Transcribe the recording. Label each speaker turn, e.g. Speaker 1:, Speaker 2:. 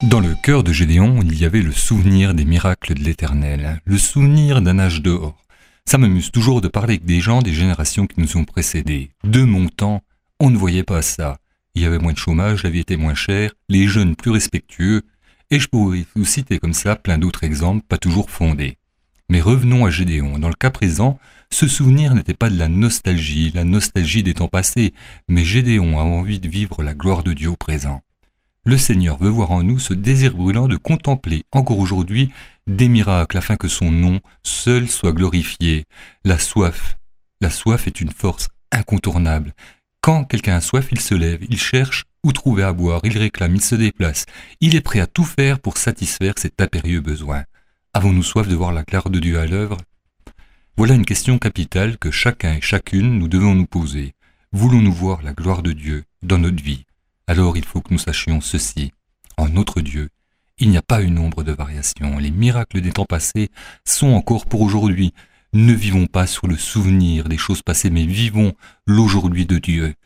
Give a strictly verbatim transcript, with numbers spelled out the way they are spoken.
Speaker 1: Dans le cœur de Gédéon, il y avait le souvenir des miracles de l'Éternel, le souvenir d'un âge d'or. Ça m'amuse toujours de parler avec des gens des générations qui nous ont précédés. De mon temps, on ne voyait pas ça. Il y avait moins de chômage, la vie était moins chère, les jeunes plus respectueux, et je pourrais vous citer comme ça plein d'autres exemples pas toujours fondés. Mais revenons à Gédéon. Dans le cas présent, ce souvenir n'était pas de la nostalgie, la nostalgie des temps passés, mais Gédéon a envie de vivre la gloire de Dieu au présent. Le Seigneur veut voir en nous ce désir brûlant de contempler encore aujourd'hui des miracles afin que son nom seul soit glorifié. La soif, la soif est une force incontournable. Quand quelqu'un a soif, il se lève, il cherche où trouver à boire, il réclame, il se déplace. Il est prêt à tout faire pour satisfaire cet impérieux besoin. Avons-nous soif de voir la gloire de Dieu à l'œuvre ? Voilà une question capitale que chacun et chacune nous devons nous poser. Voulons-nous voir la gloire de Dieu dans notre vie ? Alors il faut que nous sachions ceci. En notre Dieu, il n'y a pas une ombre de variation. Les miracles des temps passés sont encore pour aujourd'hui. Ne vivons pas sur le souvenir des choses passées, mais vivons l'aujourd'hui de Dieu.